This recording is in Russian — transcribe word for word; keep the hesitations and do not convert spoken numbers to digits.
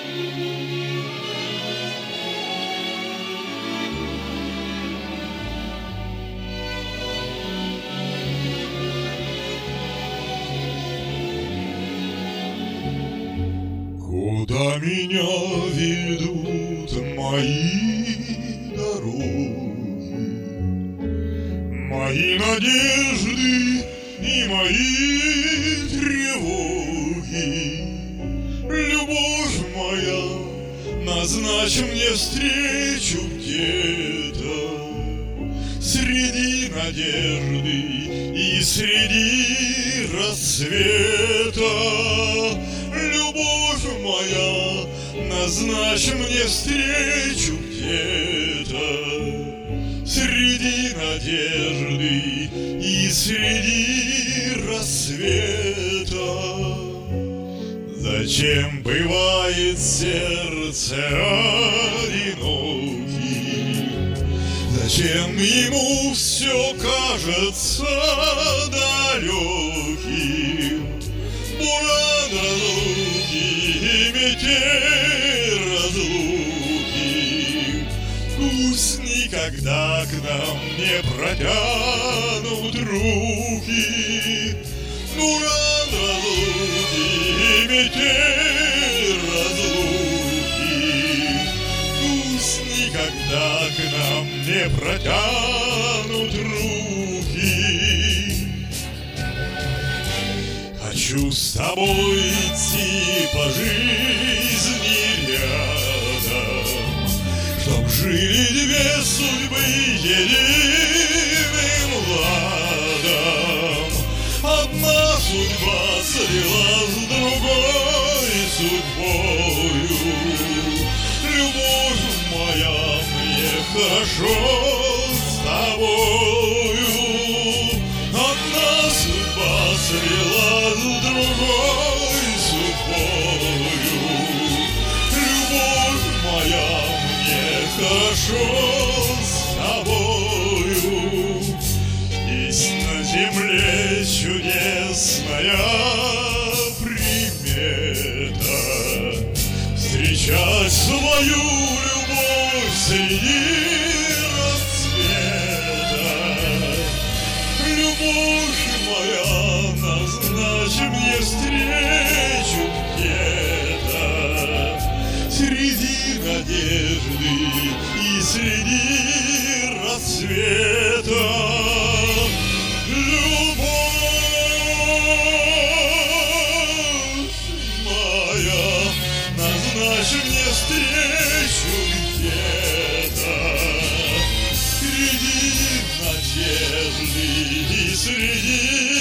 Куда меня ведут мои дороги, мои надежды и мои тревоги? Любовь моя, назначь мне встречу где-то среди надежды и среди рассвета. Любовь моя, назначь мне встречу где-то среди надежды и среди рассвета. Зачем бывает сердце одиноким? Зачем ему все кажется далеким? Буран разлуки и метель разлуки пусть никогда к нам не протянут руки. Буран разлуки и метель разлуки пусть никогда к нам не протянут руки. Хочу с тобой идти по жизни рядом, чтоб жили две судьбы единым ладом. Одна судьба слилась с другой судьбою. Любовь моя, мне хорошо с тобою. Одна судьба слилась с другой судьбою. Любовь моя, мне хорошо с тобою. Есть на земле чудесная примета встречать свою любовь среди рассвета. Любовь моя, назначь мне встречу где-то среди надежды и среди рассвета. Любовь моя, назначь мне встречу где-то среди надежды и среди